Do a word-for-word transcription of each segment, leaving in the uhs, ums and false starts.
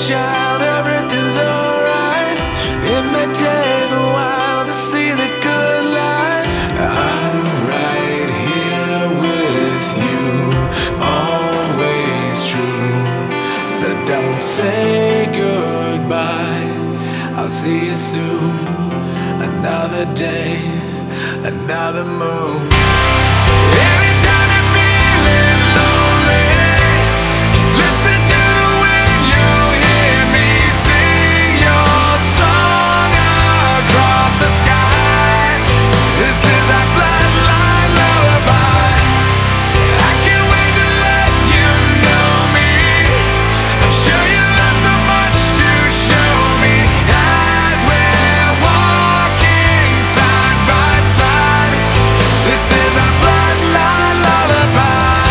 child, everything's alright. It may take a while to see the good life. I'm right here with you, always true. So don't say goodbye, I'll see you soon. Another day, another moon. Anytime you're feeling lonely, just listen to the wind. You'll hear me sing your song across the sky. This is our bloodline lullaby. I can't wait to let you know me. I'm sure you love so much to show me. As we're walking side by side, this is our bloodline lullaby.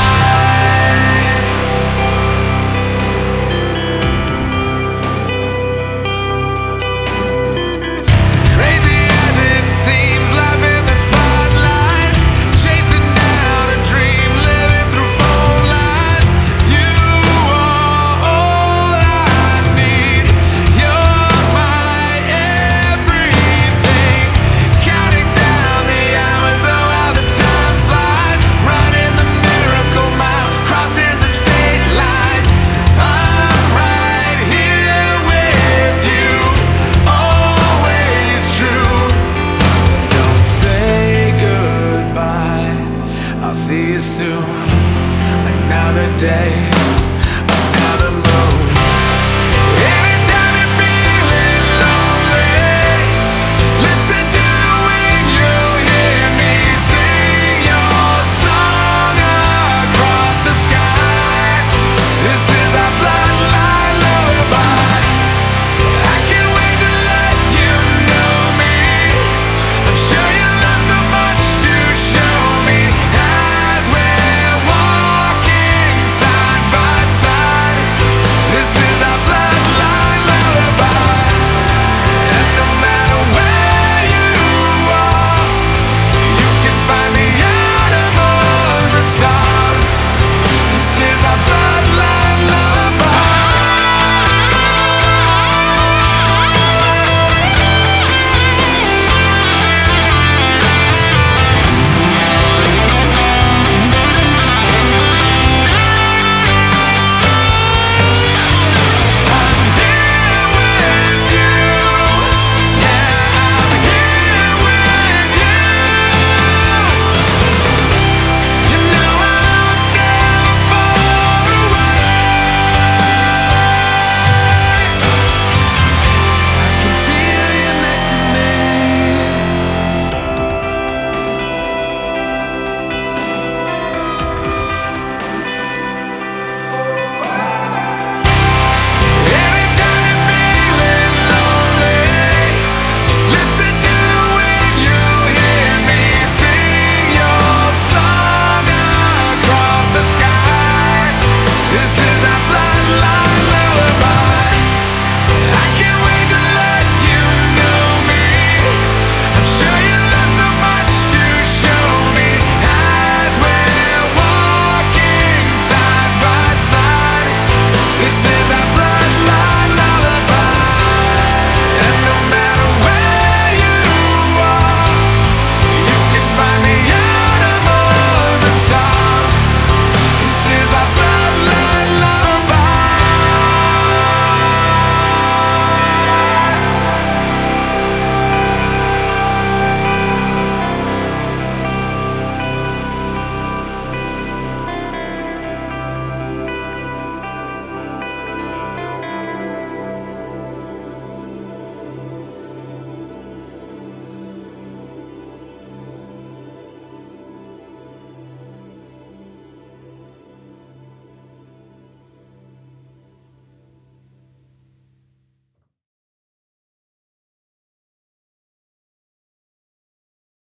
Crazy as it seems, life in the spotlight, chasing down a dream, living through phone lines. You are all I need. You're my everything. Counting down the hours, oh how the time flies. Running the miracle mile, crossing the state line. I'm right here with you, always true. So don't say goodbye, I'll see you soon. Another day,